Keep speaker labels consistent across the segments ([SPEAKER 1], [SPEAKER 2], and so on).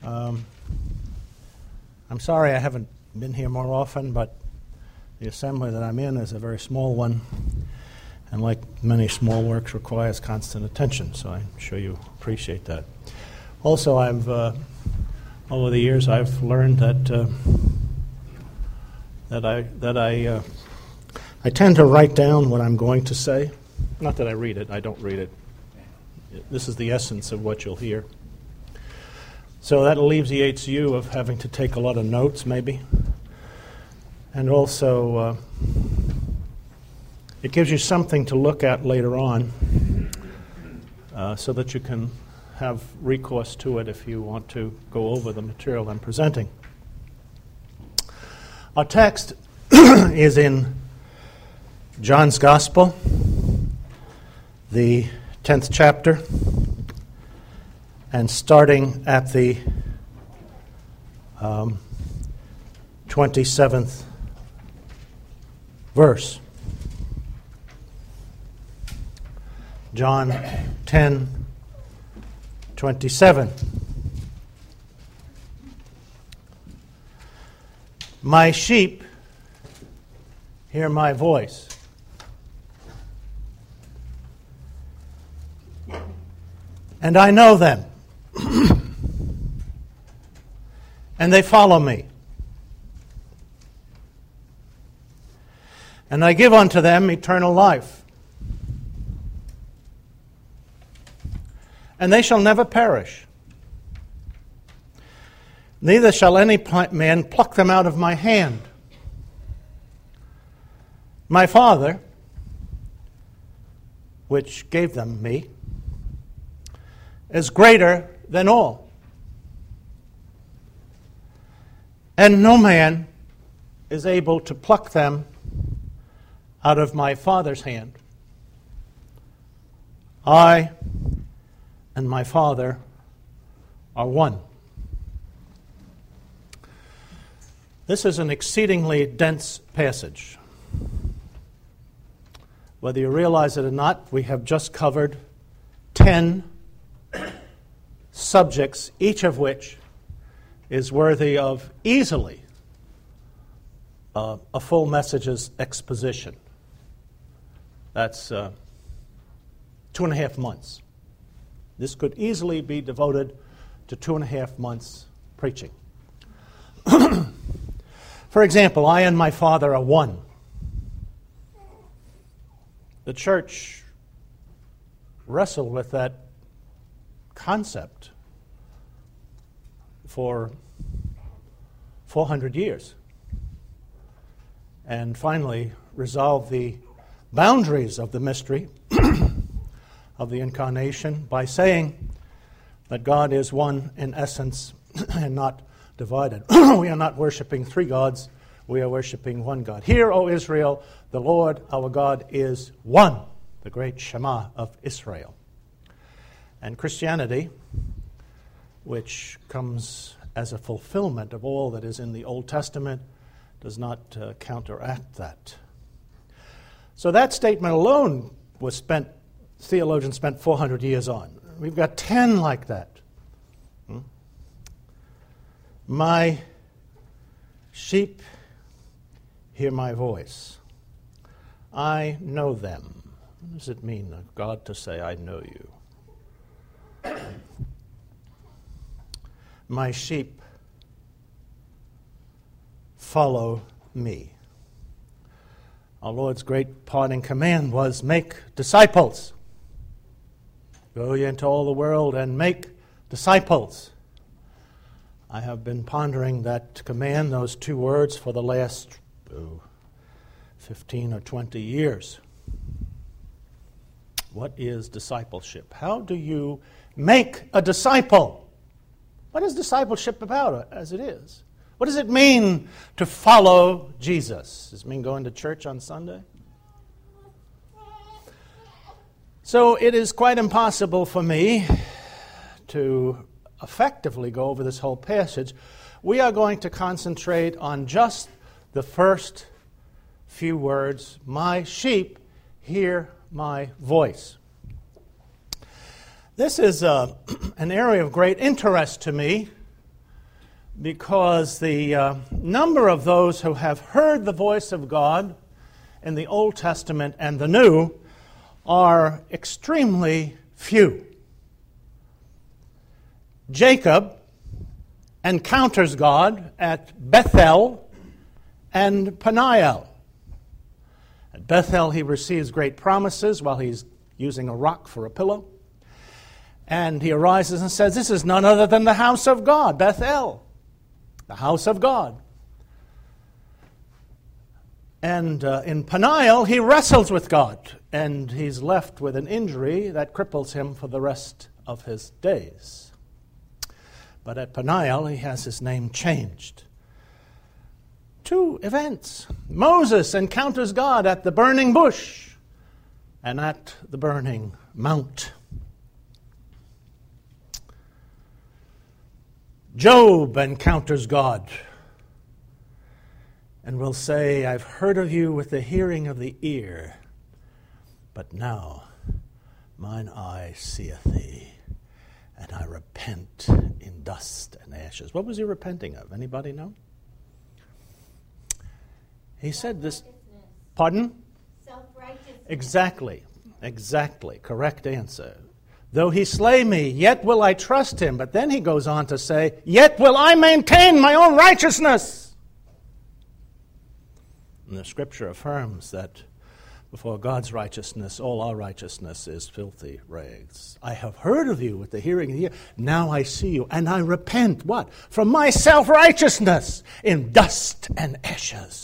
[SPEAKER 1] I'm sorry I haven't been here more often, but the assembly that I'm in is a very small one, and like many small works, requires constant attention, so I'm sure you appreciate that. Also, over the years, I've learned that I tend to write down what I'm going to say. Not that I read it, I don't read it. This is the essence of what you'll hear. So that alleviates you of having to take a lot of notes, maybe. And also, it gives you something to look at later on so that you can have recourse to it if you want to go over the material I'm presenting. Our text is in John's Gospel, the 10th chapter, and starting at the 27th verse. John 10:27. My sheep hear my voice. And I know them. And they follow me. And I give unto them eternal life. And they shall never perish. Neither shall any man pluck them out of my hand. My Father, which gave them me, is greater than all. And no man is able to pluck them out of my Father's hand. I and my Father are one. This is an exceedingly dense passage. Whether you realize it or not, we have just covered 10 subjects, each of which is worthy of easily a full message's exposition. That's 2.5 months. This could easily be devoted to 2.5 months preaching. For example, I and my Father are one. The church wrestled with that concept for 400 years and finally resolved the boundaries of the mystery of the incarnation by saying that God is one in essence and not divided. We are not worshiping three gods, we are worshiping one God. Hear, O Israel, the Lord our God is one, the great Shema of Israel. And Christianity, which comes as a fulfillment of all that is in the Old Testament, does not counteract that. So that statement alone theologians spent 400 years on. We've got 10 like that. My sheep hear my voice. I know them. What does it mean, God, to say, I know you? My sheep follow me. Our Lord's great parting command was, make disciples. Go ye into all the world and make disciples. I have been pondering that command, those two words, for the last 15 or 20 years. What is discipleship? How do you make a disciple? What is discipleship about as it is? What does it mean to follow Jesus? Does it mean going to church on Sunday? So it is quite impossible for me to effectively go over this whole passage. We are going to concentrate on just the first few words. My sheep hear my voice. This is an area of great interest to me because the number of those who have heard the voice of God in the Old Testament and the New are extremely few. Jacob encounters God at Bethel and Peniel. At Bethel, he receives great promises while he's using a rock for a pillow. And he arises and says, "This is none other than the house of God, Bethel, the house of God." And in Peniel, he wrestles with God, and he's left with an injury that cripples him for the rest of his days. But at Peniel, he has his name changed. Two events. Moses encounters God at the burning bush and at the burning mount. Job encounters God and will say, "I've heard of you with the hearing of the ear, but now mine eye seeth thee, and I repent in dust and ashes." What was he repenting of? Anybody know? He said this. Pardon?
[SPEAKER 2] Self-righteousness.
[SPEAKER 1] Exactly. Correct answer. "Though he slay me, yet will I trust him." But then he goes on to say, "Yet will I maintain my own righteousness." And the Scripture affirms that before God's righteousness, all our righteousness is filthy rags. "I have heard of you with the hearing of the ear. Now I see you, and I repent," what? "From my self-righteousness in dust and ashes."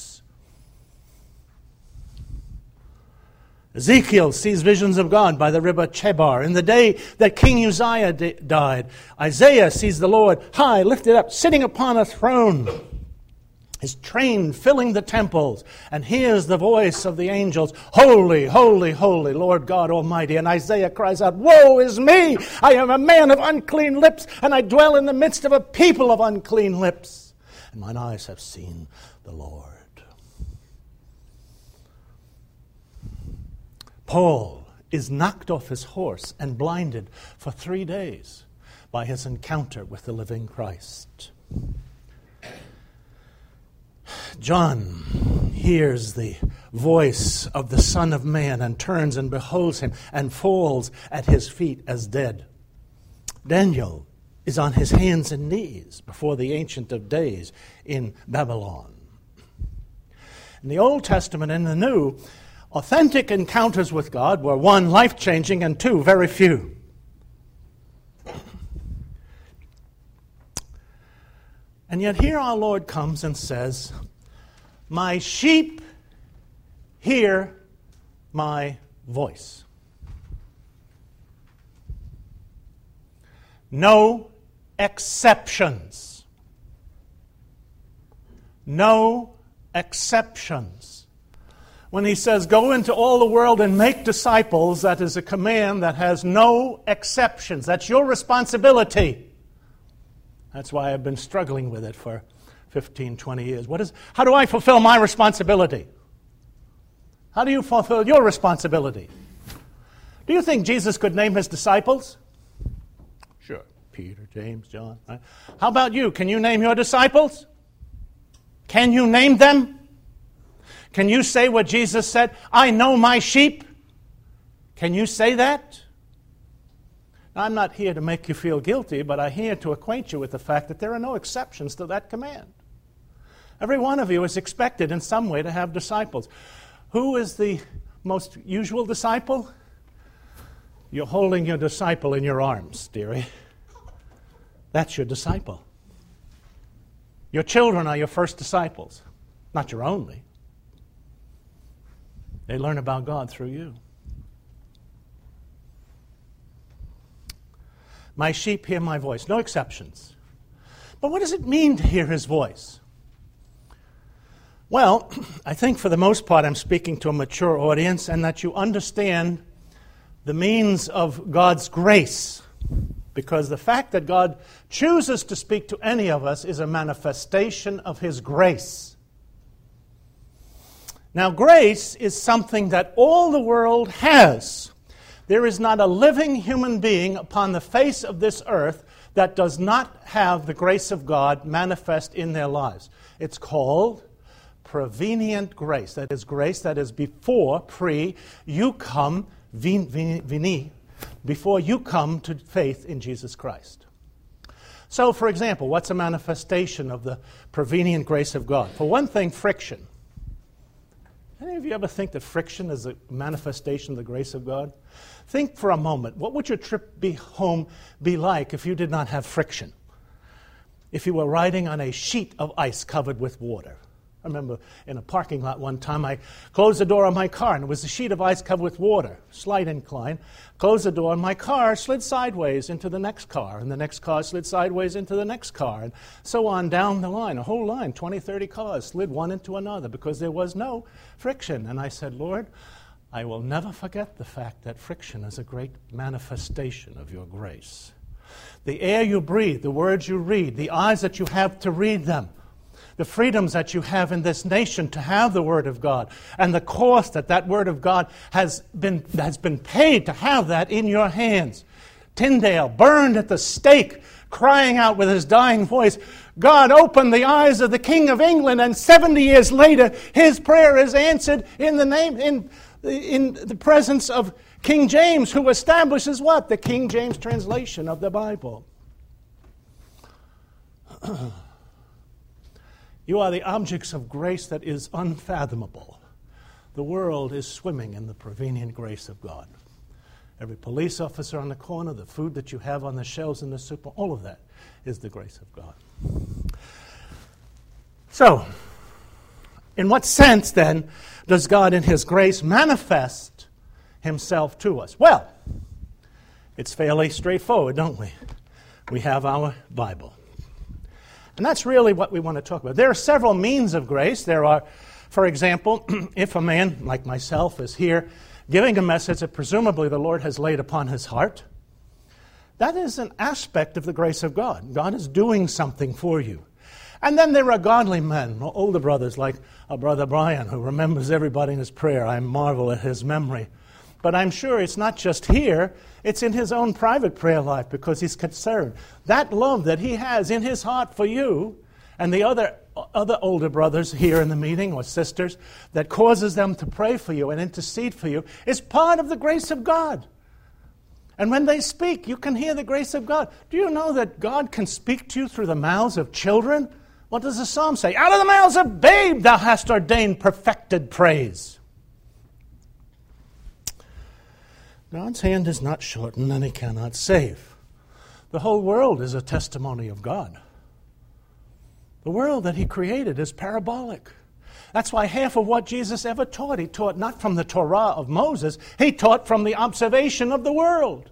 [SPEAKER 1] Ezekiel sees visions of God by the river Chebar in the day that King Uzziah died. Isaiah sees the Lord high, lifted up, sitting upon a throne, his train filling the temples, and hears the voice of the angels, "Holy, holy, holy, Lord God Almighty." And Isaiah cries out, "Woe is me! I am a man of unclean lips, and I dwell in the midst of a people of unclean lips. And mine eyes have seen the Lord." Paul is knocked off his horse and blinded for 3 days by his encounter with the living Christ. John hears the voice of the Son of Man and turns and beholds him and falls at his feet as dead. Daniel is on his hands and knees before the Ancient of Days in Babylon. In the Old Testament and the New, authentic encounters with God were, 1, life-changing, and 2, very few. And yet here our Lord comes and says, "My sheep hear my voice." No exceptions. No exceptions. When he says, "Go into all the world and make disciples," that is a command that has no exceptions. That's your responsibility. That's why I've been struggling with it for 15, 20 years. How do I fulfill my responsibility? How do you fulfill your responsibility? Do you think Jesus could name his disciples? Sure. Peter, James, John. Right? How about you? Can you name your disciples? Can you name them? Can you say what Jesus said? "I know my sheep"? Can you say that? Now, I'm not here to make you feel guilty, but I'm here to acquaint you with the fact that there are no exceptions to that command. Every one of you is expected in some way to have disciples. Who is the most usual disciple? You're holding your disciple in your arms, dearie. That's your disciple. Your children are your first disciples, not your only. They learn about God through you. "My sheep hear my voice." No exceptions. But what does it mean to hear his voice? Well, I think for the most part I'm speaking to a mature audience, and that you understand the means of God's grace. Because the fact that God chooses to speak to any of us is a manifestation of his grace. Now, grace is something that all the world has. There is not a living human being upon the face of this earth that does not have the grace of God manifest in their lives. It's called prevenient grace. That is grace that is before, you come, vini, before you come to faith in Jesus Christ. So, for example, what's a manifestation of the prevenient grace of God? For one thing, friction. Any of you ever think that friction is a manifestation of the grace of God? Think for a moment, what would your trip home be like if you did not have friction? If you were riding on a sheet of ice covered with water. I remember in a parking lot one time, I closed the door of my car, and it was a sheet of ice covered with water, slight incline. Closed the door, and my car slid sideways into the next car, and the next car slid sideways into the next car, and so on down the line. A whole line, 20, 30 cars slid one into another because there was no friction. And I said, Lord, I will never forget the fact that friction is a great manifestation of your grace. The air you breathe, the words you read, the eyes that you have to read them, the freedoms that you have in this nation to have the Word of God, and the cost that Word of God has been paid to have that in your hands. Tyndale burned at the stake, crying out with his dying voice, God opened the eyes of the King of England, and 70 years later his prayer is answered in the presence of King James, who establishes what? The King James translation of the Bible. You are the objects of grace that is unfathomable. The world is swimming in the prevenient grace of God. Every police officer on the corner, the food that you have on the shelves in the super, all of that is the grace of God. So, in what sense, then, does God in His grace manifest Himself to us? Well, it's fairly straightforward, don't we? We have our Bible. And that's really what we want to talk about. There are several means of grace. There are, for example, if a man like myself is here giving a message that presumably the Lord has laid upon his heart, that is an aspect of the grace of God. God is doing something for you. And then there are godly men, older brothers like our brother Brian, who remembers everybody in his prayer. I marvel at his memory. But I'm sure it's not just here, it's in his own private prayer life because he's concerned. That love that he has in his heart for you and the other older brothers here in the meeting or sisters that causes them to pray for you and intercede for you is part of the grace of God. And when they speak, you can hear the grace of God. Do you know that God can speak to you through the mouths of children? What does the psalm say? Out of the mouths of babes thou hast ordained perfected praise. God's hand is not shortened and He cannot save. The whole world is a testimony of God. The world that He created is parabolic. That's why half of what Jesus ever taught, He taught not from the Torah of Moses, He taught from the observation of the world.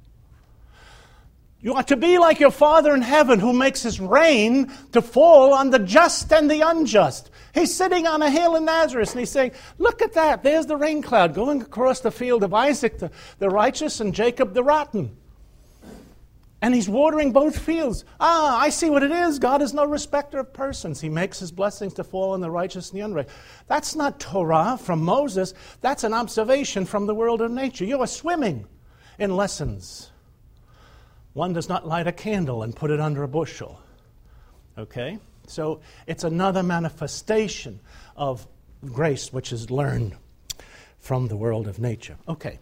[SPEAKER 1] You are to be like your Father in heaven who makes His rain to fall on the just and the unjust. He's sitting on a hill in Nazareth and He's saying, look at that, there's the rain cloud going across the field of Isaac, the righteous, and Jacob the rotten. And He's watering both fields. I see what it is. God is no respecter of persons. He makes His blessings to fall on the righteous and the unrighteous. That's not Torah from Moses. That's an observation from the world of nature. You are swimming in lessons. One does not light a candle and put it under a bushel. Okay? So it's another manifestation of grace which is learned from the world of nature. Okay.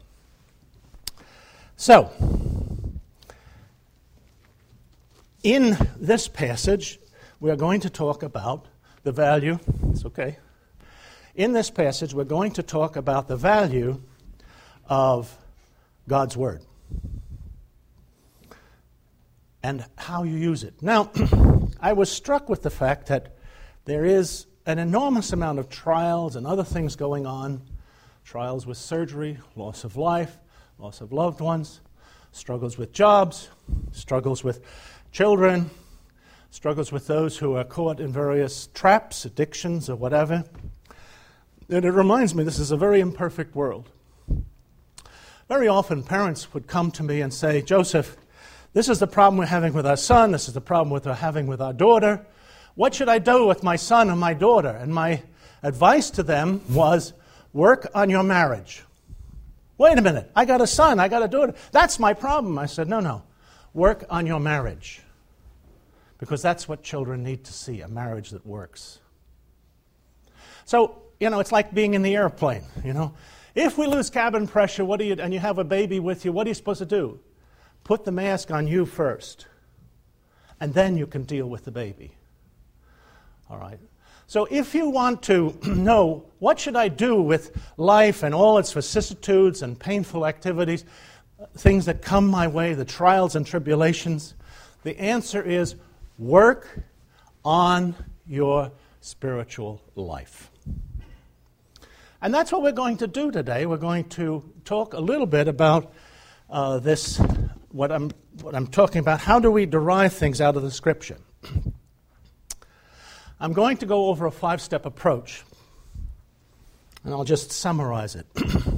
[SPEAKER 1] So, in this passage, we are going to talk about the value. It's okay. In this passage, we're going to talk about the value of God's Word and how you use it. Now, I was struck with the fact that there is an enormous amount of trials and other things going on. Trials with surgery, loss of life, loss of loved ones, struggles with jobs, struggles with children, struggles with those who are caught in various traps, addictions, or whatever. And it reminds me this is a very imperfect world. Very often parents would come to me and say, Joseph, this is the problem we're having with our son, this is the problem we're having with our daughter. What should I do with my son and my daughter? And my advice to them was, work on your marriage. Wait a minute, I got a son, I got a daughter. That's my problem. I said, no. Work on your marriage. Because that's what children need to see, a marriage that works. So, it's like being in the airplane, If we lose cabin pressure, and you have a baby with you, what are you supposed to do? Put the mask on you first. And then you can deal with the baby. All right? So if you want to know, what should I do with life and all its vicissitudes and painful activities, things that come my way, the trials and tribulations, the answer is work on your spiritual life. And that's what we're going to do today. We're going to talk a little bit about this, what I'm talking about. How do we derive things out of the Scripture? I'm going to go over a 5-step approach, and I'll just summarize it.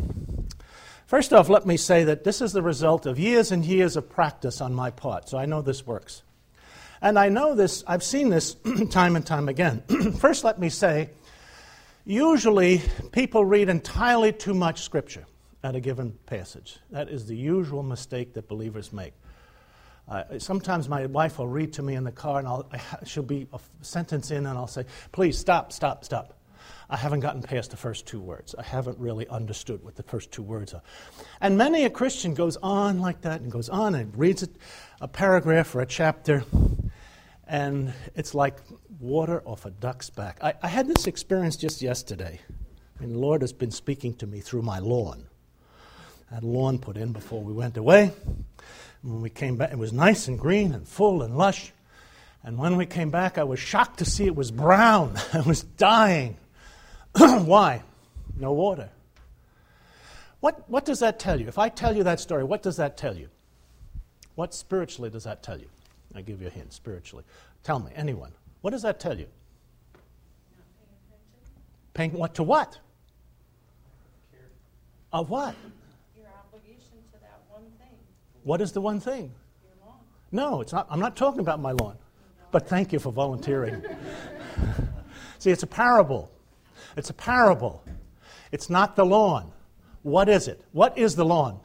[SPEAKER 1] First off, let me say that this is the result of years and years of practice on my part, so I know this works. And I know this, I've seen this time and time again. First, let me say, usually people read entirely too much Scripture at a given passage. That is the usual mistake that believers make. Sometimes my wife will read to me in the car, and she'll be a sentence in, and I'll say, please, stop. I haven't gotten past the first 2 words. I haven't really understood what the first 2 words are. And many a Christian goes on like that and goes on and reads a paragraph or a chapter, and it's like water off a duck's back. I had this experience just yesterday. The Lord has been speaking to me through my lawn. I had a lawn put in before we went away. When we came back, it was nice and green and full and lush. And when we came back, I was shocked to see it was brown. I was dying. Why? No water. What does that tell you? If I tell you that story, what does that tell you? What spiritually does that tell you? I give you a hint, spiritually. Tell me, anyone. What does that tell you?
[SPEAKER 2] Not paying attention.
[SPEAKER 1] Paying what to what?
[SPEAKER 2] Care.
[SPEAKER 1] Of what?
[SPEAKER 2] Your obligation to that one thing.
[SPEAKER 1] What is the one thing?
[SPEAKER 2] Your lawn.
[SPEAKER 1] No, it's not. I'm not talking about my lawn. But thank you for volunteering. See, it's a parable. It's a parable. It's not the lawn. What is it? What is the lawn?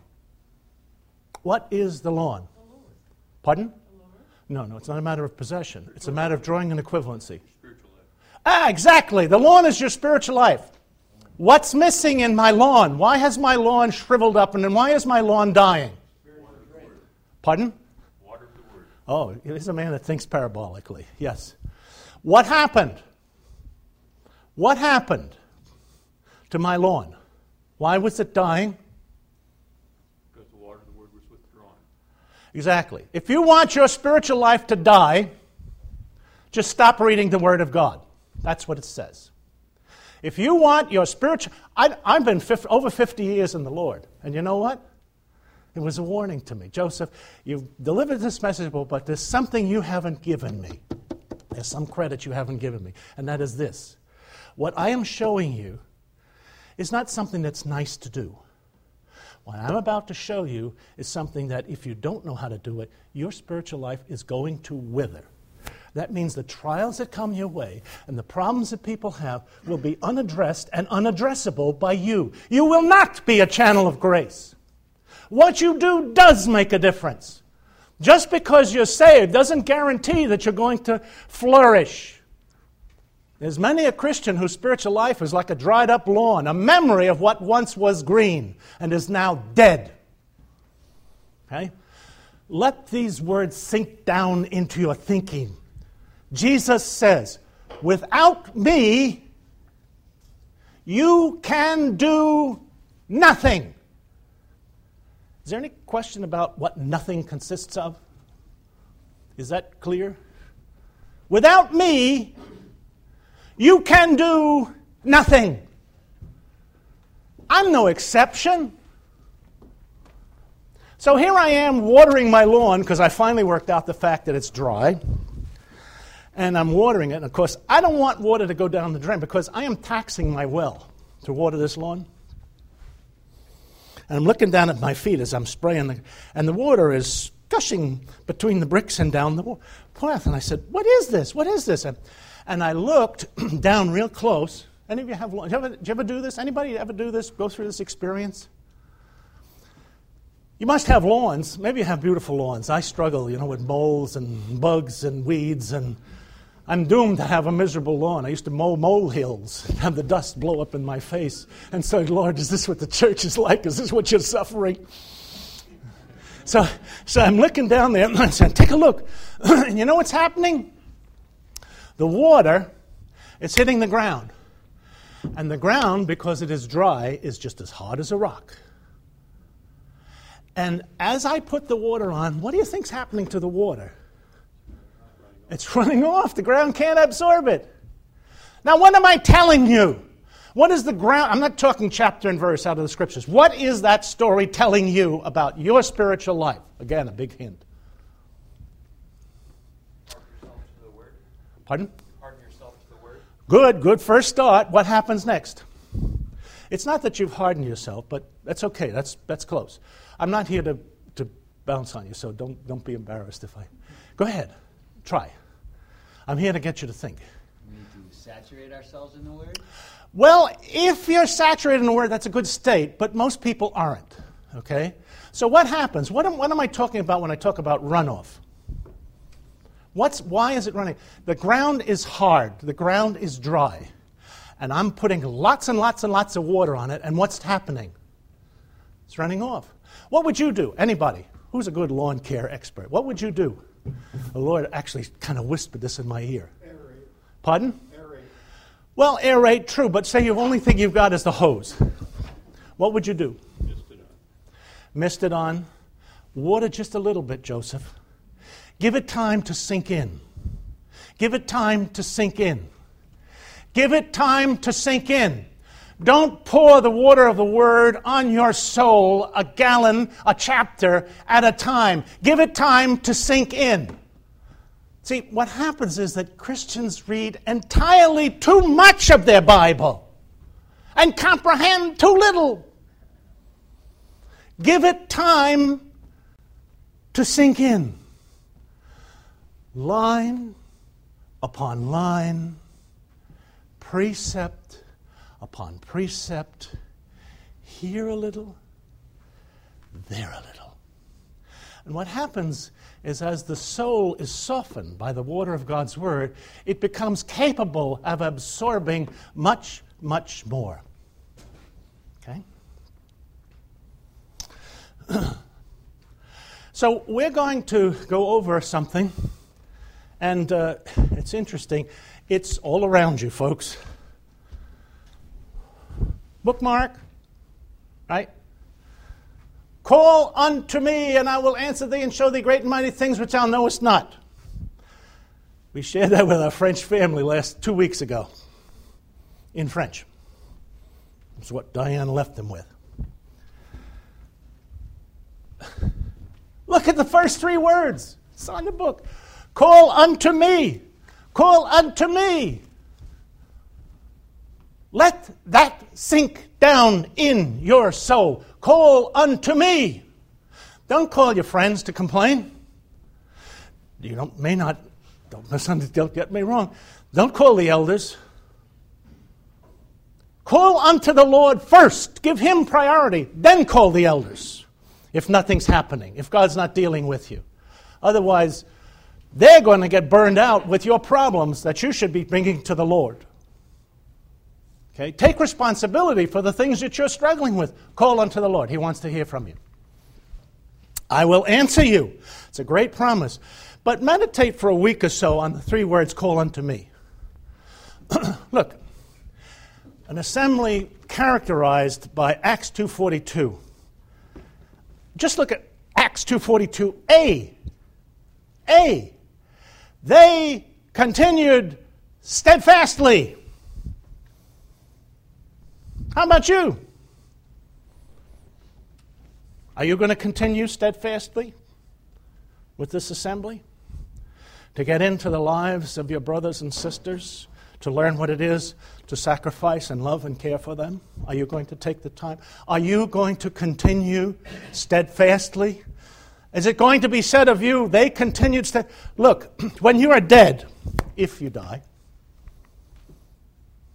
[SPEAKER 1] What is the lawn?
[SPEAKER 2] The Lord.
[SPEAKER 1] Pardon?
[SPEAKER 2] The Lord.
[SPEAKER 1] No, it's not a matter of possession. It's a matter of drawing an equivalency.
[SPEAKER 3] Spiritual life.
[SPEAKER 1] Exactly. The lawn is your spiritual life. What's missing in my lawn? Why has my lawn shriveled up, and then why is my lawn dying? Pardon?
[SPEAKER 3] Water of the Word.
[SPEAKER 1] Oh, he's a man that thinks parabolically. Yes. What happened? What happened to my lawn? Why was it dying?
[SPEAKER 3] Because the water of the Word was withdrawn.
[SPEAKER 1] Exactly. If you want your spiritual life to die, just stop reading the Word of God. That's what it says. If you want your spiritual... I've been over 50 years in the Lord. And you know what? It was a warning to me. Joseph, you've delivered this message, but there's something you haven't given me. There's some credit you haven't given me. And that is this. What I am showing you is not something that's nice to do. What I'm about to show you is something that if you don't know how to do it, your spiritual life is going to wither. That means the trials that come your way and the problems that people have will be unaddressed and unaddressable by you. You will not be a channel of grace. What you do does make a difference. Just because you're saved doesn't guarantee that you're going to flourish. There's many a Christian whose spiritual life is like a dried up lawn, a memory of what once was green and is now dead. Okay? Let these words sink down into your thinking. Jesus says, without me, you can do nothing. Is there any question about what nothing consists of? Is that clear? Without me, you can do nothing. I'm no exception. So here I am watering my lawn because I finally worked out the fact that it's dry. And I'm watering it. And of course, I don't want water to go down the drain because I am taxing my well to water this lawn. And I'm looking down at my feet as I'm spraying, and the water is gushing between the bricks and down the path. And I said, what is this? What is this? And I looked down real close. Any of you have lawn? Did you ever do this? Anybody ever do this? Go through this experience? You must have lawns. Maybe you have beautiful lawns. I struggle, with moles and bugs and weeds, and I'm doomed to have a miserable lawn. I used to mow molehills and have the dust blow up in my face. And so, Lord, is this what the church is like? Is this what you're suffering? So I'm looking down there and I'm saying, take a look. And you know what's happening? The water is hitting the ground. And the ground, because it is dry, is just as hard as a rock. And as I put the water on, what do you think's happening to the water? It's running off. The ground can't absorb it. Now, what am I telling you? What is the ground? I'm not talking chapter and verse out of the scriptures. What is that story telling you about your spiritual life? Again, a big hint.
[SPEAKER 3] Harden yourself to the word.
[SPEAKER 1] Pardon?
[SPEAKER 3] Harden yourself to the word.
[SPEAKER 1] Good first start. What happens next? It's not that you've hardened yourself, but that's okay. That's close. I'm not here to bounce on you, so don't be embarrassed if I... Go ahead. Try. I'm here to get you to think.
[SPEAKER 4] We need to saturate ourselves in the Word?
[SPEAKER 1] Well, if you're saturated in the Word, that's a good state, but most people aren't, okay? So what happens? What am I talking about when I talk about runoff? Why is it running? The ground is hard. The ground is dry. And I'm putting lots and lots and lots of water on it, and what's happening? It's running off. What would you do? Anybody who's a good lawn care expert, what would you do? The Lord actually kind of whispered this in my ear.
[SPEAKER 5] Aerate.
[SPEAKER 1] Pardon?
[SPEAKER 5] Aerate.
[SPEAKER 1] Well, aerate, true, but say the only thing you've got is the hose. What would you do?
[SPEAKER 3] Mist it on.
[SPEAKER 1] Mist it on. Water just a little bit, Joseph. Give it time to sink in. Give it time to sink in. Give it time to sink in. Don't pour the water of the Word on your soul a gallon, a chapter at a time. Give it time to sink in. See, what happens is that Christians read entirely too much of their Bible and comprehend too little. Give it time to sink in. Line upon line, precept upon precept, here a little, there a little. And what happens is as the soul is softened by the water of God's Word, it becomes capable of absorbing much, much more. Okay? So we're going to go over something, and it's interesting. It's all around you, folks. Bookmark, right? Call unto me, and I will answer thee and show thee great and mighty things which thou knowest not. We shared that with our French family 2 weeks ago in French. That's what Diane left them with. Look at the first 3 words. It's on the book. Call unto me. Call unto me. Let that sink down in your soul. Call unto me. Don't call your friends to complain. Don't get me wrong. Don't call the elders. Call unto the Lord first. Give Him priority. Then call the elders. If nothing's happening, if God's not dealing with you. Otherwise, they're going to get burned out with your problems that you should be bringing to the Lord. Okay? Take responsibility for the things that you're struggling with. Call unto the Lord. He wants to hear from you. I will answer you. It's a great promise. But meditate for a week or so on the 3 words, call unto me. Look, an assembly characterized by Acts 2:42. Just look at Acts 2:42a. They continued steadfastly. How about you? Are you going to continue steadfastly with this assembly? To get into the lives of your brothers and sisters? To learn what it is to sacrifice and love and care for them? Are you going to take the time? Are you going to continue steadfastly? Is it going to be said of you, they continued Look, when you are dead, if you die,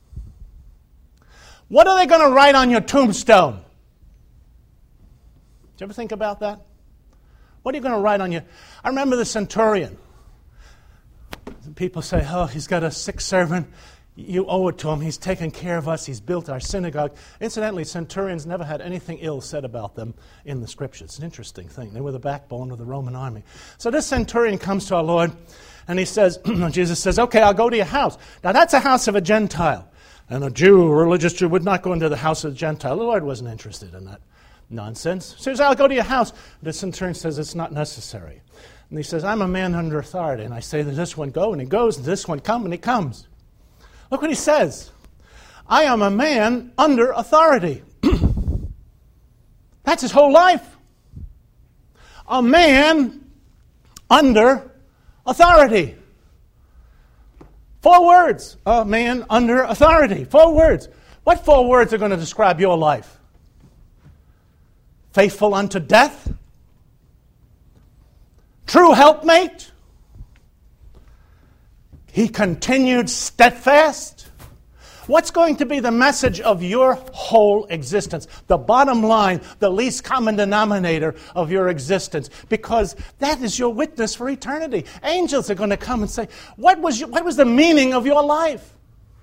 [SPEAKER 1] what are they going to write on your tombstone? you ever think about that? What are you going to write on your... I remember the centurion. People say, oh, he's got a sick servant. You owe it to him. He's taken care of us. He's built our synagogue. Incidentally, centurions never had anything ill said about them in the Scriptures. It's an interesting thing. They were the backbone of the Roman army. So this centurion comes to our Lord, and he says, Jesus says, okay, I'll go to your house. Now, that's a house of a Gentile. And a Jew, a religious Jew, would not go into the house of a Gentile. The Lord wasn't interested in that nonsense. He says, I'll go to your house. The centurion says, it's not necessary. And he says, I'm a man under authority. And I say to this one, go, and he goes, and this one, come, and he comes. Look what he says. I am a man under authority. That's his whole life. A man under authority. 4 words. A man under authority. 4 words. What 4 words are going to describe your life? Faithful unto death. True helpmate. He continued steadfast. What's going to be the message of your whole existence? The bottom line, the least common denominator of your existence. Because that is your witness for eternity. Angels are going to come and say, what was the meaning of your life?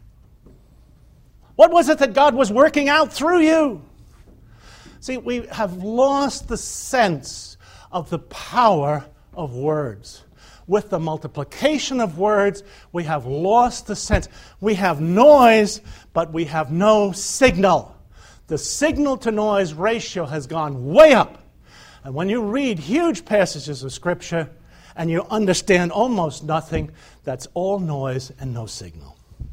[SPEAKER 1] What was it that God was working out through you? See, we have lost the sense of the power of words. With the multiplication of words, we have lost the sense. We have noise, but we have no signal. The signal-to-noise ratio has gone way up. And when you read huge passages of Scripture and you understand almost nothing, that's all noise and no signal.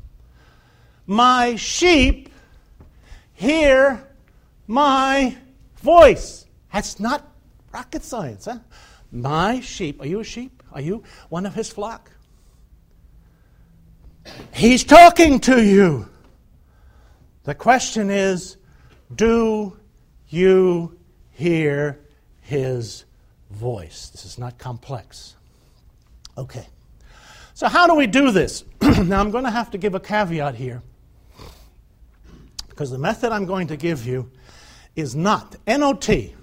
[SPEAKER 1] My sheep hear my voice. That's not rocket science, huh? My sheep. Are you a sheep? Are you one of his flock? He's talking to you. The question is, do you hear his voice? This is not complex. Okay. So how do we do this? Now I'm going to have to give a caveat here, because the method I'm going to give you is not, N-O-T,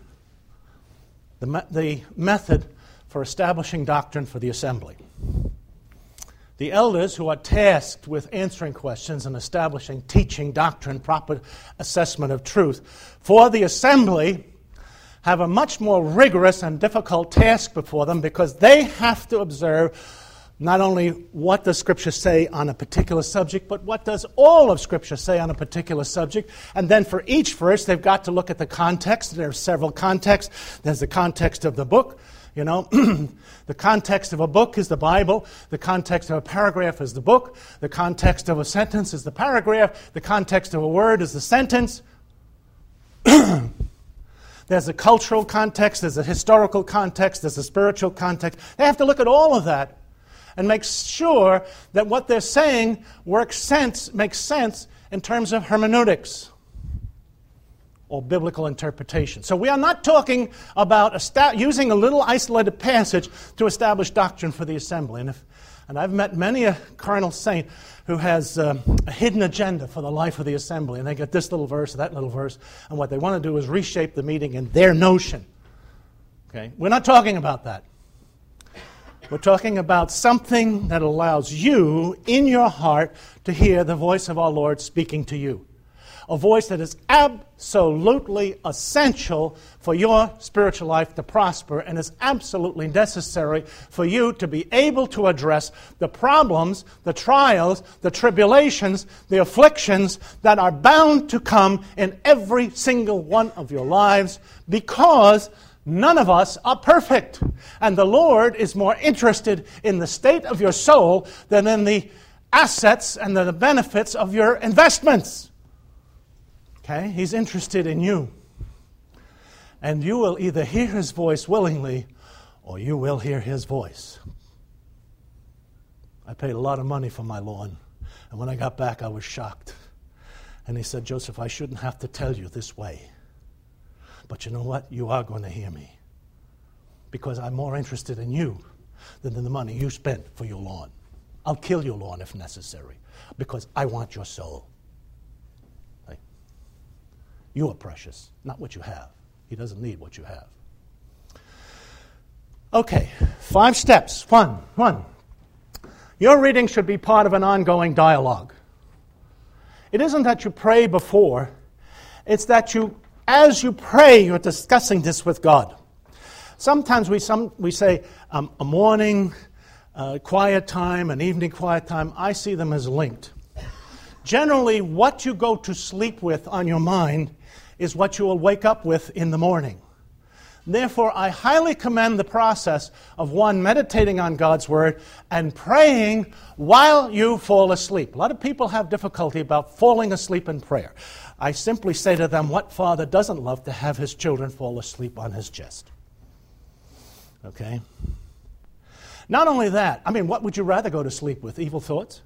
[SPEAKER 1] the method for establishing doctrine for the assembly. The elders who are tasked with answering questions and establishing teaching, doctrine, proper assessment of truth for the assembly have a much more rigorous and difficult task before them, because they have to observe not only what does Scripture say on a particular subject, but what does all of Scripture say on a particular subject. And then for each verse, they've got to look at the context. There are several contexts. There's the context of the book. You know, the context of a book is the Bible. The context of a paragraph is the book. The context of a sentence is the paragraph. The context of a word is the sentence. There's a cultural context. There's a historical context. There's a spiritual context. They have to look at all of that and make sure that what they're saying makes sense in terms of hermeneutics or biblical interpretation. So we are not talking about using a little isolated passage to establish doctrine for the assembly. And I've met many a carnal saint who has a hidden agenda for the life of the assembly. And they get this little verse, that little verse, and what they want to do is reshape the meeting in their notion. Okay? We're not talking about that. We're talking about something that allows you, in your heart, to hear the voice of our Lord speaking to you. A voice that is absolutely essential for your spiritual life to prosper, and is absolutely necessary for you to be able to address the problems, the trials, the tribulations, the afflictions that are bound to come in every single one of your lives, because none of us are perfect. And the Lord is more interested in the state of your soul than in the assets and the benefits of your investments. Okay? He's interested in you. And you will either hear his voice willingly, or you will hear his voice. I paid a lot of money for my lawn, and when I got back I was shocked. And he said, Joseph, I shouldn't have to tell you this way. But you know what? You are going to hear me. Because I'm more interested in you than in the money you spent for your lawn. I'll kill your lawn if necessary, because I want your soul. You are precious, not what you have. He doesn't need what you have. Okay, 5 steps. One. Your reading should be part of an ongoing dialogue. It isn't that you pray before. It's that as you pray, you're discussing this with God. Sometimes we say a morning quiet time, an evening quiet time. I see them as linked. Generally, what you go to sleep with on your mind is what you will wake up with in the morning. Therefore, I highly commend the process of one meditating on God's Word and praying while you fall asleep. A lot of people have difficulty about falling asleep in prayer. I simply say to them, what father doesn't love to have his children fall asleep on his chest? Okay? Not only that, what would you rather go to sleep with? Evil thoughts?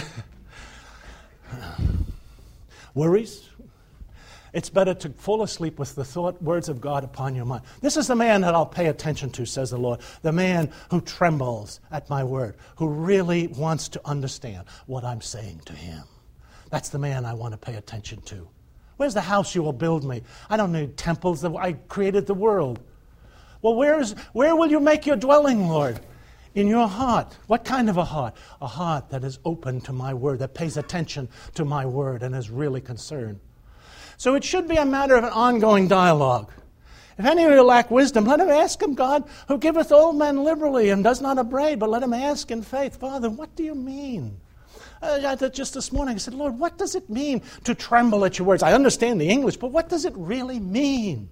[SPEAKER 1] Worries? It's better to fall asleep with the words of God upon your mind. This is the man that I'll pay attention to, says the Lord. The man who trembles at my word, who really wants to understand what I'm saying to him. That's the man I want to pay attention to. Where's the house you will build me? I don't need temples. I created the world. Well, where will you make your dwelling, Lord? In your heart. What kind of a heart? A heart that is open to my word, that pays attention to my word and is really concerned. So it should be a matter of an ongoing dialogue. If any of you lack wisdom, let him ask him, God, who giveth all men liberally and does not upbraid, but let him ask in faith, Father, what do you mean? Just this morning I said, Lord, what does it mean to tremble at your words? I understand the English, but what does it really mean?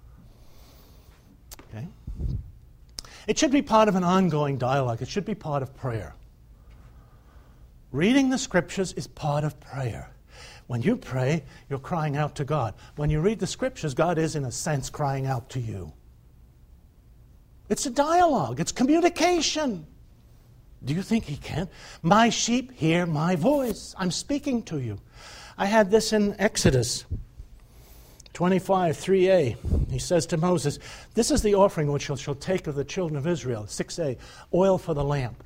[SPEAKER 1] Okay. It should be part of an ongoing dialogue. It should be part of prayer. Reading the Scriptures is part of prayer. When you pray, you're crying out to God. When you read the Scriptures, God is, in a sense, crying out to you. It's a dialogue. It's communication. Do you think He can't? My sheep hear my voice. I'm speaking to you. I had this in Exodus 25, 3a. He says to Moses, this is the offering which you shall take of the children of Israel. 6a, oil for the lamp.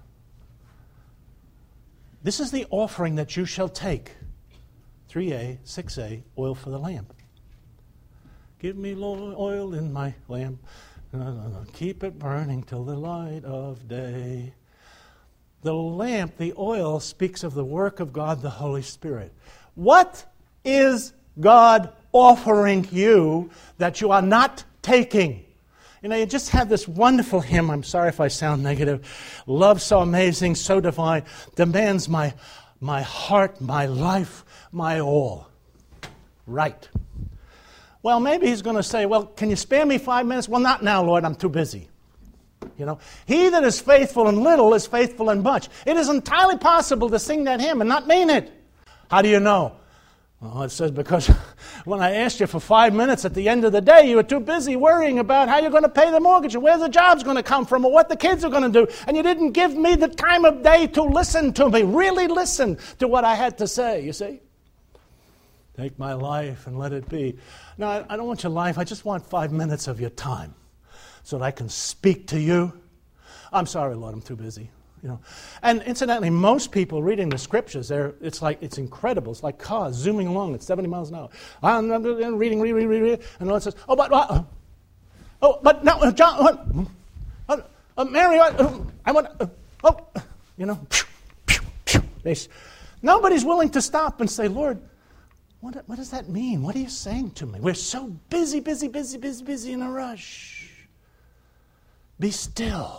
[SPEAKER 1] This is the offering that you shall take. 3a, 6a, oil for the lamp. Give me oil in my lamp. Keep it burning till the light of day. The lamp, the oil, speaks of the work of God, the Holy Spirit. What is God offering you that you are not taking? You just have this wonderful hymn. I'm sorry if I sound negative. Love so amazing, so divine, demands my heart, my life, my all. Right. Well, maybe he's going to say, well, can you spare me 5 minutes? Well, not now, Lord, I'm too busy. He that is faithful in little is faithful in much. It is entirely possible to sing that hymn and not mean it. How do you know? Well, it says because when I asked you for 5 minutes at the end of the day, you were too busy worrying about how you're going to pay the mortgage and where the job's going to come from or what the kids are going to do. And you didn't give me the time of day to listen to me, really listen to what I had to say, you see? Take my life and let it be. No, I don't want your life. I just want 5 minutes of your time so that I can speak to you. I'm sorry, Lord, I'm too busy. And incidentally, most people reading the Scriptures, it's incredible. It's like cars zooming along at 70 miles an hour. I'm reading, and the Lord says, but no, John, Mary, I want, nobody's willing to stop and say, Lord, what does that mean? What are you saying to me? We're so busy in a rush. Be still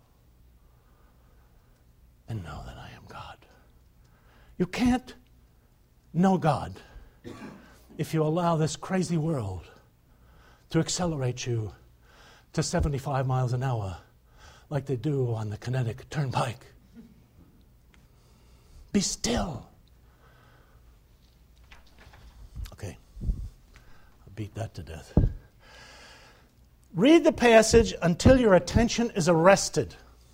[SPEAKER 1] and know that I am God. You can't know God if you allow this crazy world to accelerate you to 75 miles an hour like they do on the Connecticut Turnpike. Be still. Okay, I beat that to death. Read the passage until your attention is arrested.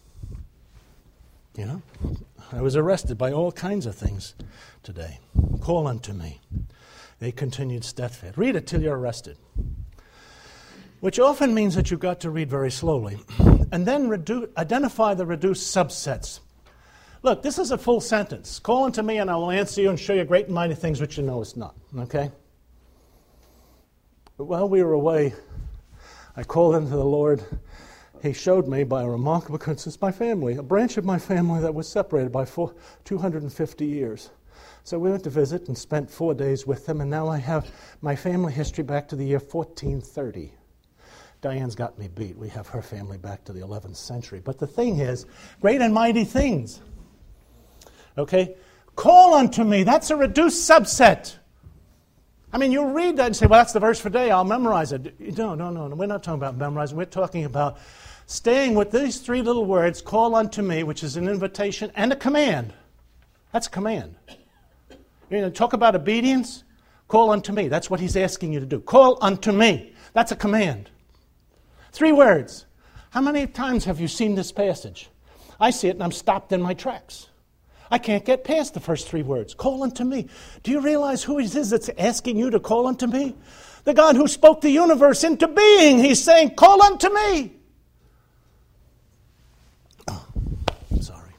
[SPEAKER 1] I was arrested by all kinds of things today. Call unto me. They continued steadfast. Read it till you're arrested. Which often means that you've got to read very slowly. And then identify the reduced subsets. Look, this is a full sentence. Call unto me and I will answer you and show you great and mighty things which you know is not. Okay? While we were away I called into the Lord. He showed me by a remarkable coincidence my family, a branch of my family that was separated by 250 years. So we went to visit and spent 4 days with them, and now I have my family history back to the year 1430. Diane's got me beat. We have her family back to the 11th century. But the thing is, great and mighty things. Okay? Call unto me. That's a reduced subset. I mean, you read that and say, well, that's the verse for today. I'll memorize it. No. We're not talking about memorizing. We're talking about staying with these three little words, call unto me, which is an invitation and a command. That's a command. You know, talk about obedience, call unto me. That's what he's asking you to do. Call unto me. That's a command. 3 words. How many times have you seen this passage? I see it and I'm stopped in my tracks. I can't get past the first 3 words. Call unto me. Do you realize who it is that's asking you to call unto me? The God who spoke the universe into being. He's saying, call unto me. Oh, sorry.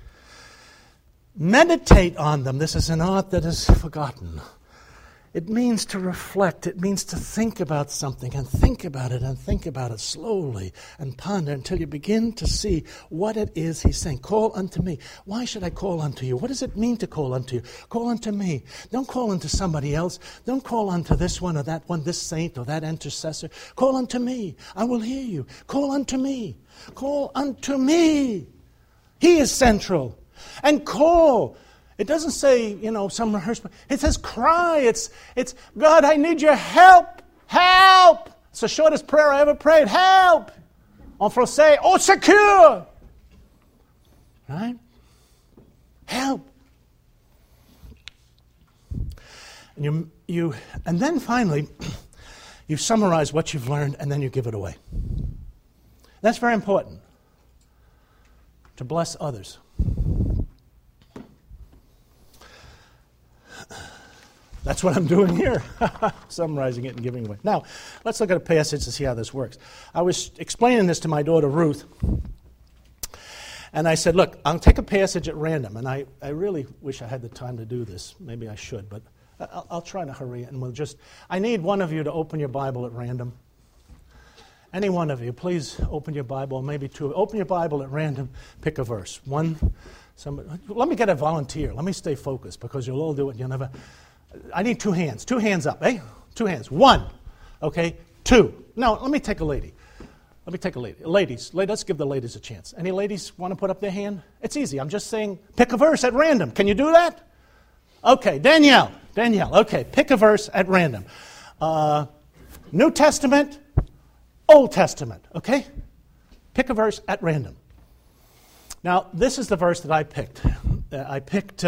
[SPEAKER 1] Meditate on them. This is an art that is forgotten. It means to reflect. It means to think about something and think about it and think about it slowly and ponder until you begin to see what it is he's saying. Call unto me. Why should I call unto you? What does it mean to call unto you? Call unto me. Don't call unto somebody else. Don't call unto this one or that one, this saint or that intercessor. Call unto me. I will hear you. Call unto me. Call unto me. He is central. And call. It doesn't say, some rehearsed. It says cry. It's God, I need your help. Help. It's the shortest prayer I ever prayed. Help. En français, au secours. Right? Help. And and then finally, you summarize what you've learned and then you give it away. That's very important. To bless others. That's what I'm doing here, summarizing it and giving it away. Now, let's look at a passage to see how this works. I was explaining this to my daughter Ruth, and I said, look, I'll take a passage at random, and I really wish I had the time to do this. Maybe I should, but I'll try to hurry, and I need one of you to open your Bible at random. Any one of you, please open your Bible, maybe 2. Open your Bible at random, pick a verse. Let me get a volunteer. Let me stay focused, because you'll all do it, you'll never... I need 2 hands. 2 hands up, eh? 2 hands. 1. Okay. 2. Now, let me take a lady. Ladies, let's give the ladies a chance. Any ladies want to put up their hand? It's easy. I'm just saying, pick a verse at random. Can you do that? Okay. Danielle. Okay. Pick a verse at random. New Testament, Old Testament. Okay? Pick a verse at random. Now, this is the verse that I picked. I picked...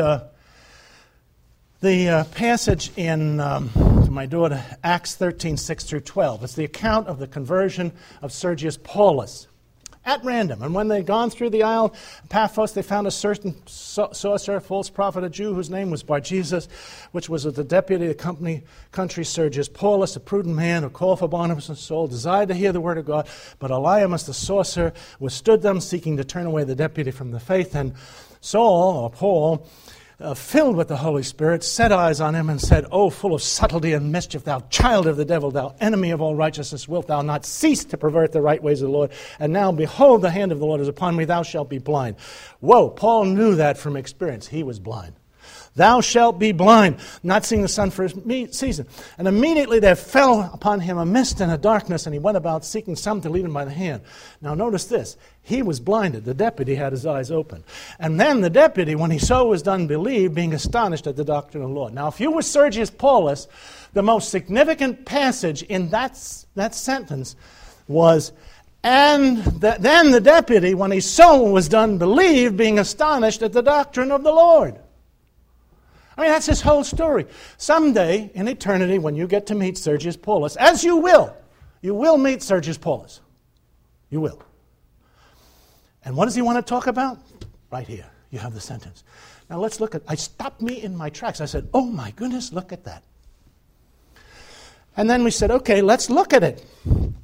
[SPEAKER 1] the passage in, to my daughter, Acts 13, 6 through 12. It's the account of the conversion of Sergius Paulus at random. And when they'd gone through the isle of Paphos, they found a certain sorcerer, false prophet, a Jew, whose name was Bar-Jesus, which was the deputy of the country Sergius Paulus, a prudent man who called for Barnabas and Saul, desired to hear the word of God. But Elymas, the sorcerer, withstood them, seeking to turn away the deputy from the faith. And Saul, or Paul, filled with the Holy Spirit, set eyes on him and said, O full of subtlety and mischief, thou child of the devil, thou enemy of all righteousness, wilt thou not cease to pervert the right ways of the Lord? And now, behold, the hand of the Lord is upon me, thou shalt be blind. Whoa, Paul knew that from experience. He was blind. Thou shalt be blind, not seeing the sun for a season. And immediately there fell upon him a mist and a darkness, and he went about seeking some to lead him by the hand. Now notice this. He was blinded. The deputy had his eyes open. And then the deputy, when he saw what was done, believed, being astonished at the doctrine of the Lord. Now if you were Sergius Paulus, the most significant passage in that sentence was, then the deputy, when he saw what was done, believed, being astonished at the doctrine of the Lord. I mean, that's his whole story. Someday, in eternity, when you get to meet Sergius Paulus, as you will meet Sergius Paulus. You will. And what does he want to talk about? Right here. You have the sentence. Now let's look at, I stopped me in my tracks. I said, oh my goodness, look at that. And then we said, okay, let's look at it.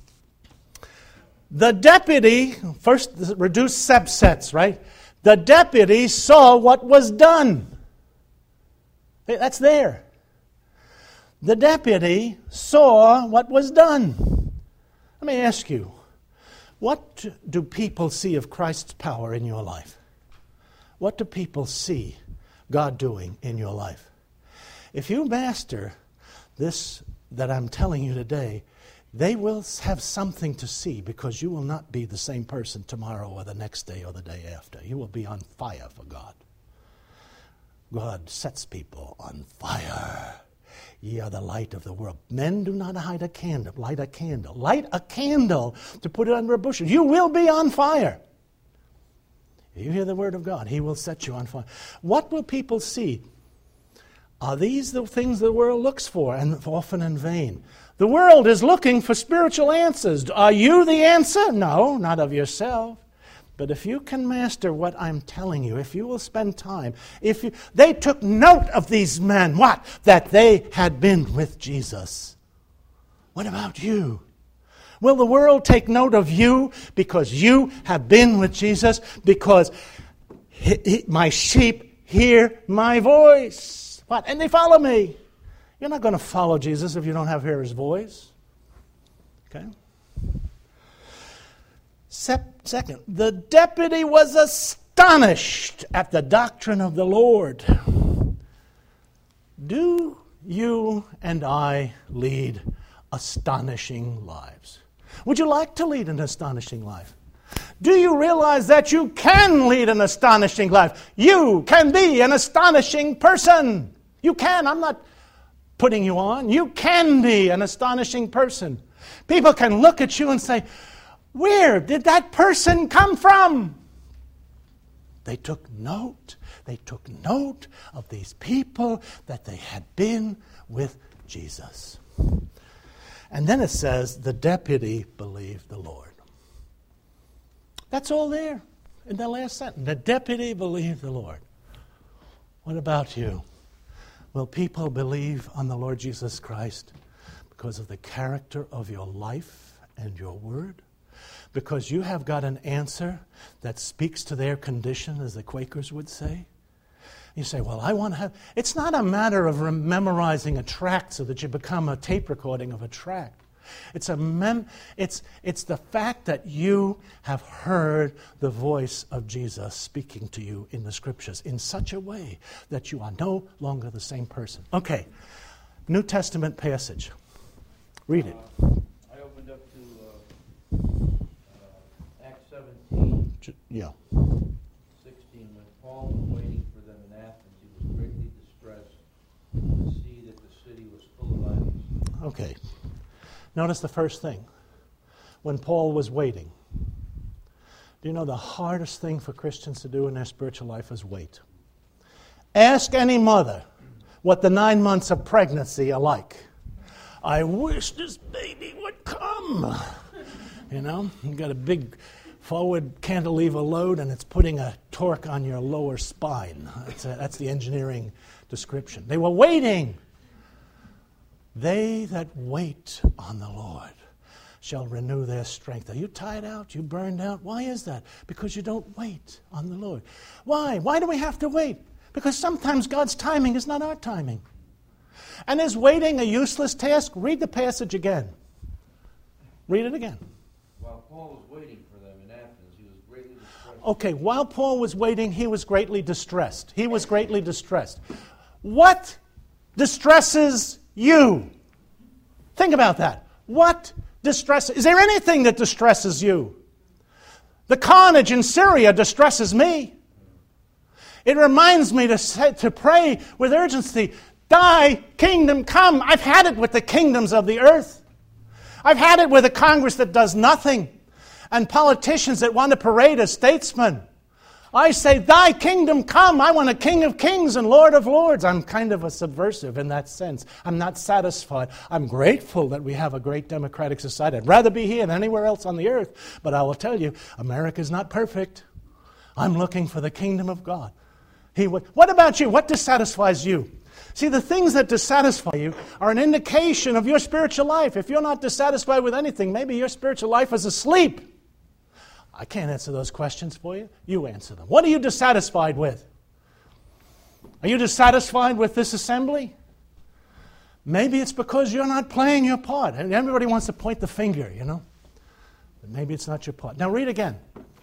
[SPEAKER 1] The deputy, first reduced subsets, right? The deputy saw what was done. That's there. The deputy saw what was done. Let me ask you, what do people see of Christ's power in your life? What do people see God doing in your life? If you master this that I'm telling you today, they will have something to see, because you will not be the same person tomorrow or the next day or the day after. You will be on fire for God. God sets people on fire. Ye are the light of the world. Men do not hide a candle. Light a candle. Light a candle to put it under a bushel. You will be on fire. You hear the word of God, He will set you on fire. What will people see? Are these the things the world looks for, and often in vain? The world is looking for spiritual answers. Are you the answer? No, not of yourself. But if you can master what I'm telling you, if you will spend time, they took note of these men, what? That they had been with Jesus. What about you? Will the world take note of you because you have been with Jesus? Because my sheep hear my voice. What? And they follow me. You're not going to follow Jesus if you don't have hear His voice. Okay? Second, the deputy was astonished at the doctrine of the Lord. Do you and I lead astonishing lives? Would you like to lead an astonishing life? Do you realize that you can lead an astonishing life? You can be an astonishing person. You can. I'm not putting you on. You can be an astonishing person. People can look at you and say, where did that person come from? They took note. They took note of these people, that they had been with Jesus. And then it says, the deputy believed the Lord. That's all there in the last sentence. The deputy believed the Lord. What about you? Will people believe on the Lord Jesus Christ because of the character of your life and your word? Because you have got an answer that speaks to their condition, as the Quakers would say? You say, well, I want to have... It's not a matter of memorizing a tract so that you become a tape recording of a tract. It's the fact that you have heard the voice of Jesus speaking to you in the Scriptures in such a way that you are no longer the same person. Okay, New Testament passage. Read it.
[SPEAKER 5] I opened up to Acts 17.
[SPEAKER 1] Yeah.
[SPEAKER 5] 16, when Paul was waiting for them in Athens, he was greatly distressed to see that the city was full of idols.
[SPEAKER 1] Okay. Notice the first thing. When Paul was waiting. Do you know the hardest thing for Christians to do in their spiritual life is wait? Ask any mother what the 9 months of pregnancy are like. I wish this baby would come. You know, you got a big forward cantilever load, and it's putting a torque on your lower spine. That's the engineering description. They were waiting. They that wait on the Lord shall renew their strength. Are you tired out? You burned out? Why is that? Because you don't wait on the Lord. Why? Why do we have to wait? Because sometimes God's timing is not our timing. And is waiting a useless task? Read the passage again. Read it again.
[SPEAKER 5] While Paul was waiting for them in Athens, he was greatly distressed.
[SPEAKER 1] Okay, while Paul was waiting, he was greatly distressed. He was greatly distressed. What distresses you? Think about that. What distresses? Is there anything that distresses you? The carnage in Syria distresses me. It reminds me to pray with urgency, Thy kingdom come. I've had it with the kingdoms of the earth. I've had it with a Congress that does nothing and politicians that want to parade as statesmen. I say, Thy kingdom come. I want a King of kings and Lord of lords. I'm kind of a subversive in that sense. I'm not satisfied. I'm grateful that we have a great democratic society. I'd rather be here than anywhere else on the earth. But I will tell you, America's not perfect. I'm looking for the kingdom of God. What about you? What dissatisfies you? See, the things that dissatisfy you are an indication of your spiritual life. If you're not dissatisfied with anything, maybe your spiritual life is asleep. I can't answer those questions for you. You answer them. What are you dissatisfied with? Are you dissatisfied with this assembly? Maybe it's because you're not playing your part. And everybody wants to point the finger, you know. But maybe it's not your part. Now read again.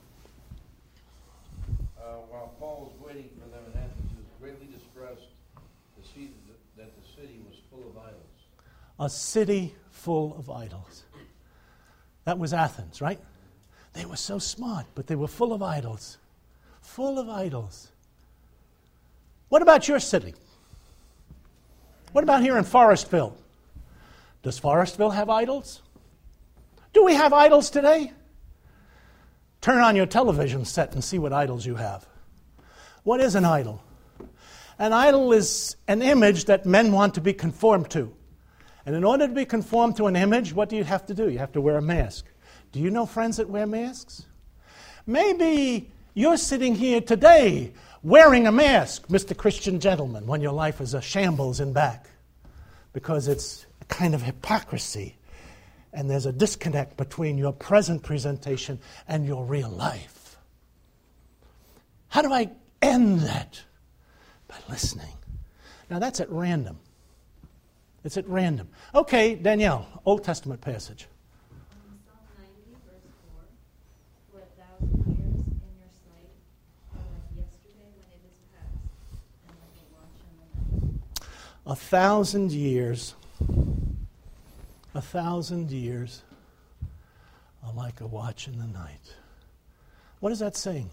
[SPEAKER 5] While Paul was waiting for them in Athens, he was greatly distressed to see that the city was full of idols.
[SPEAKER 1] A city full of idols. That was Athens, right? They were so smart, but they were full of idols. Full of idols. What about your city? What about here in Forestville? Does Forestville have idols? Do we have idols today? Turn on your television set and see what idols you have. What is an idol? An idol is an image that men want to be conformed to. And in order to be conformed to an image, what do you have to do? You have to wear a mask. Do you know friends that wear masks? Maybe you're sitting here today wearing a mask, Mr. Christian gentleman, when your life is a shambles in back, because it's a kind of hypocrisy, and there's a disconnect between your present presentation and your real life. How do I end that? By listening. Now that's at random. It's at random. Okay, Danielle, Old Testament passage.
[SPEAKER 6] Psalm 90, verse 4. For 1,000 years in your sight are like yesterday when it is past, and like a watch in the night.
[SPEAKER 1] 1,000 years. 1,000 years are like a watch in the night. What is that saying?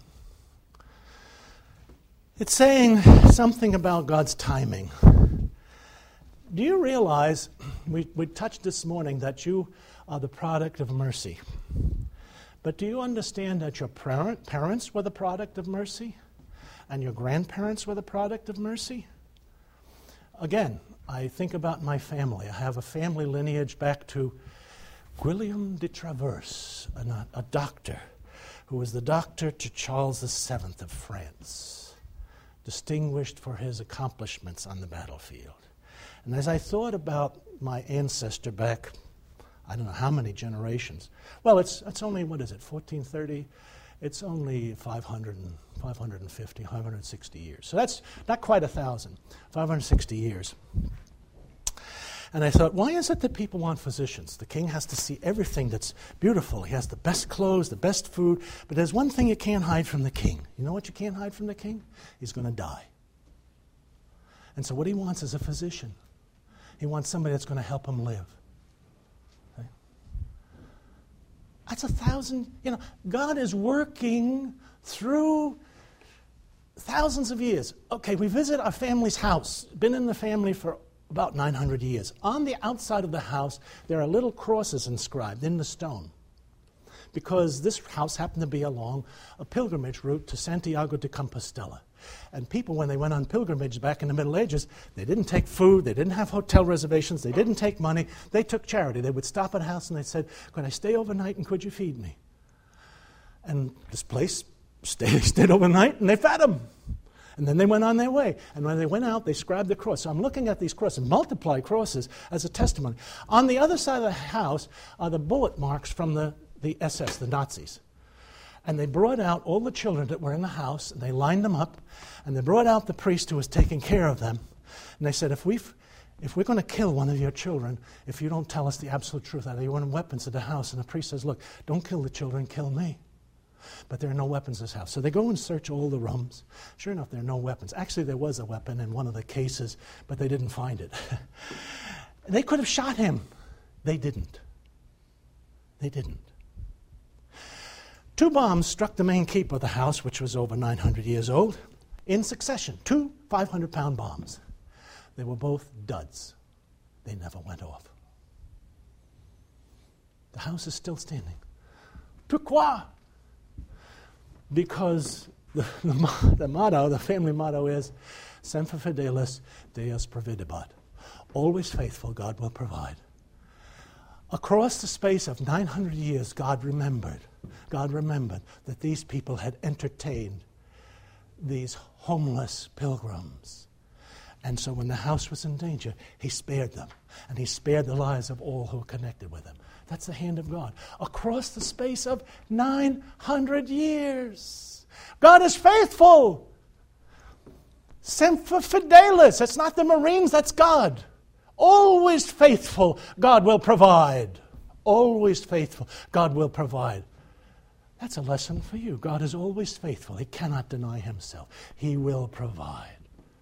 [SPEAKER 1] It's saying something about God's timing. Do you realize, we touched this morning, that you are the product of mercy. But do you understand that your parents were the product of mercy? And your grandparents were the product of mercy? Again, I think about my family. I have a family lineage back to Guillaume de Travers, a doctor who was the doctor to Charles VII of France, distinguished for his accomplishments on the battlefield. And as I thought about my ancestor back, I don't know how many generations. Well, it's only, 1430? It's only 550, 560 years. So that's not quite 1,000, 560 years. And I thought, why is it that people want physicians? The king has to see everything that's beautiful. He has the best clothes, the best food. But there's one thing you can't hide from the king. You know what you can't hide from the king? He's going to die. And so what he wants is a physician. He wants somebody that's going to help him live. Okay? That's 1,000, God is working through thousands of years. Okay, we visit our family's house. Been in the family for about 900 years. On the outside of the house, there are little crosses inscribed in the stone, because this house happened to be along a pilgrimage route to Santiago de Compostela. And people, when they went on pilgrimage back in the Middle Ages, they didn't take food, they didn't have hotel reservations, they didn't take money, they took charity. They would stop at a house and they said, could I stay overnight and could you feed me? And this place stayed overnight and they fed them. And then they went on their way. And when they went out, they scribed the cross. So I'm looking at these crosses, multiply crosses, as a testimony. On the other side of the house are the bullet marks from the SS, the Nazis. And they brought out all the children that were in the house, and they lined them up, and they brought out the priest who was taking care of them. And they said, if we're going to kill one of your children, if you don't tell us the absolute truth, are there any weapons at the house? And the priest says, look, don't kill the children, kill me. But there are no weapons in this house. So they go and search all the rooms. Sure enough, there are no weapons. Actually, there was a weapon in one of the cases, but they didn't find it. They could have shot him. They didn't. They didn't. 2 bombs struck the main keep of the house, which was over 900 years old, in succession. 2 500-pound bombs. They were both duds. They never went off. The house is still standing. Pourquoi? Because the motto, the family motto is, Semper Fidelis, Deus Providebat. Always faithful, God will provide. Across the space of 900 years, God remembered that these people had entertained these homeless pilgrims. And so when the house was in danger, he spared them. And he spared the lives of all who were connected with him. That's the hand of God. Across the space of 900 years. God is faithful. Semper Fidelis. It's not the Marines, that's God. Always faithful, God will provide. always faithful. God will provide. That's a lesson for you. God is always faithful. He cannot deny himself. He will provide.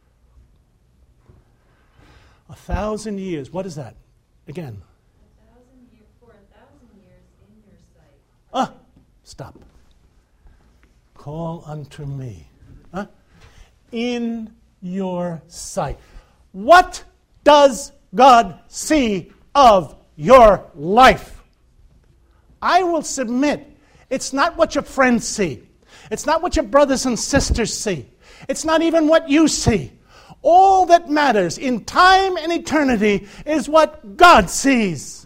[SPEAKER 1] 1,000 years. What is that? Again.
[SPEAKER 6] For 1,000 years in your sight.
[SPEAKER 1] Stop. Call unto me. In your sight. What does God see of your life? I will submit, it's not what your friends see. It's not what your brothers and sisters see. It's not even what you see. All that matters in time and eternity is what God sees.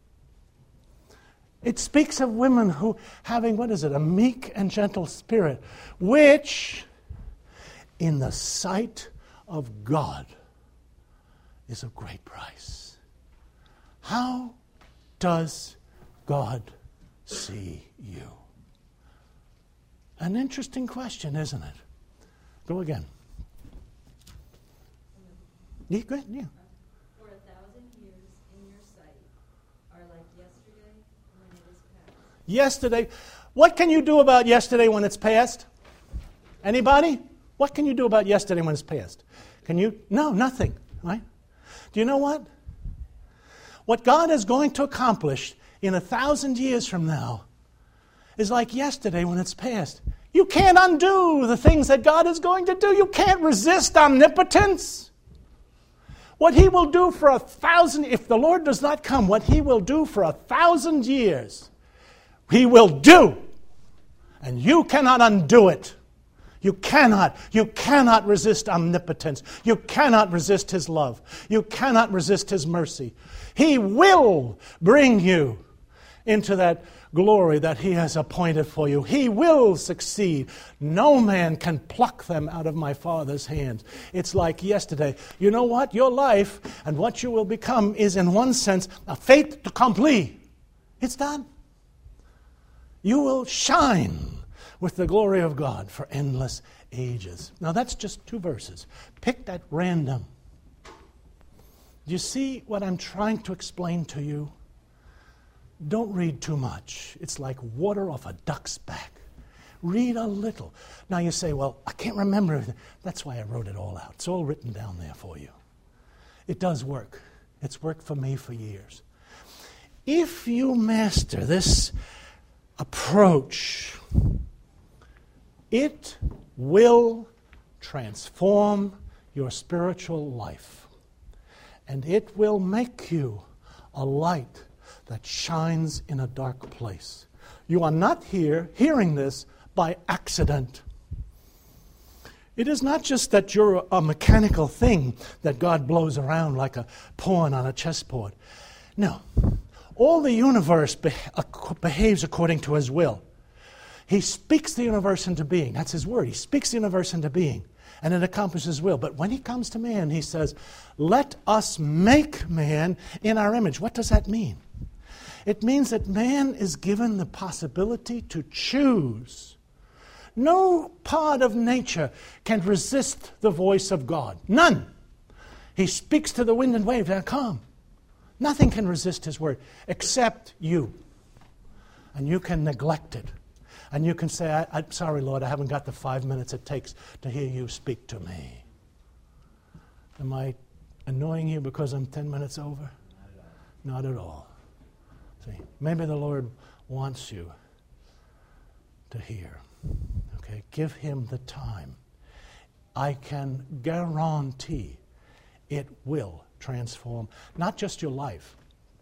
[SPEAKER 1] It speaks of women who having, a meek and gentle spirit, which in the sight of God is of great price. How does God see you? An interesting question, isn't it? Go again. Yeah, go ahead, yeah.
[SPEAKER 6] For 1,000 years in your sight are like yesterday when it is past.
[SPEAKER 1] Yesterday. What can you do about yesterday when it's past? Anybody? What can you do about yesterday when it's past? Can you? No, nothing. Right? Do you know what? What God is going to accomplish in 1,000 years from now is like yesterday when it's past. You can't undo the things that God is going to do. You can't resist omnipotence. What he will do for 1,000, if the Lord does not come, what he will do for 1,000 years, he will do. And you cannot undo it. You cannot resist omnipotence. You cannot resist his love. You cannot resist his mercy. He will bring you into that glory that he has appointed for you. He will succeed. No man can pluck them out of my Father's hands. It's like yesterday. You know what? Your life and what you will become is in one sense a fait accompli. It's done. You will shine with the glory of God for endless ages. Now that's just 2 verses, picked at random. Do you see what I'm trying to explain to you? Don't read too much. It's like water off a duck's back. Read a little. Now you say, well, I can't remember everything. That's why I wrote it all out. It's all written down there for you. It does work. It's worked for me for years. If you master this approach, it will transform your spiritual life. And it will make you a light that shines in a dark place. You are not here hearing this by accident. It is not just that you're a mechanical thing that God blows around like a pawn on a chessboard. No. All the universe behaves according to his will. He speaks the universe into being. That's his word. He speaks the universe into being. And it accomplishes his will. But when he comes to man, he says, let us make man in our image. What does that mean? It means that man is given the possibility to choose. No part of nature can resist the voice of God. None. He speaks to the wind and waves, and calm. Nothing can resist his word except you. And you can neglect it. And you can say, I'm sorry, Lord, I haven't got the 5 minutes it takes to hear you speak to me. Am I annoying you because I'm 10 minutes over? Not at all. See, maybe the Lord wants you to hear. Okay, give him the time. I can guarantee it will transform not just your life,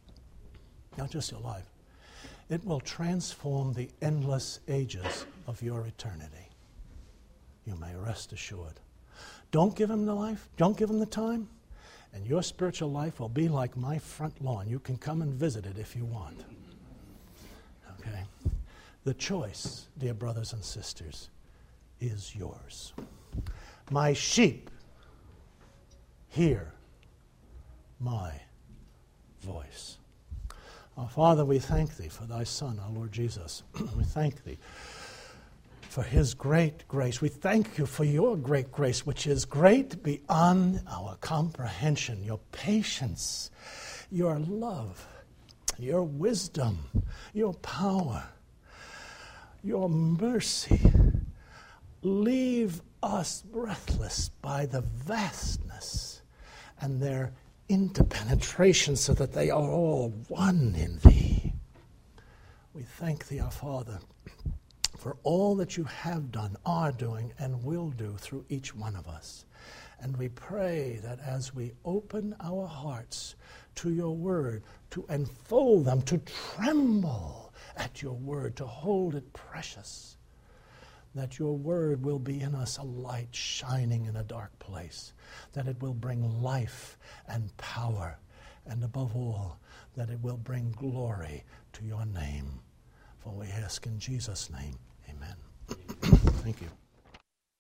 [SPEAKER 1] it will transform the endless ages of your eternity. You may rest assured. Don't give him the life, don't give him the time, and your spiritual life will be like my front lawn. You can come and visit it if you want. Okay? The choice, dear brothers and sisters, is yours. My sheep hear my voice. Our Father, we thank thee for thy Son, our Lord Jesus. We thank thee for his great grace. We thank you for your great grace, which is great beyond our comprehension, your patience, your love, your wisdom, your power, your mercy leave us breathless by the vastness and their interpenetration so that they are all one in thee. We thank thee, our Father, for all that you have done, are doing, and will do through each one of us. And we pray that as we open our hearts to your word, to enfold them, to tremble at your word, to hold it precious, that your word will be in us a light shining in a dark place, that it will bring life and power, and above all, that it will bring glory to your name. For we ask in Jesus' name, amen. Thank you.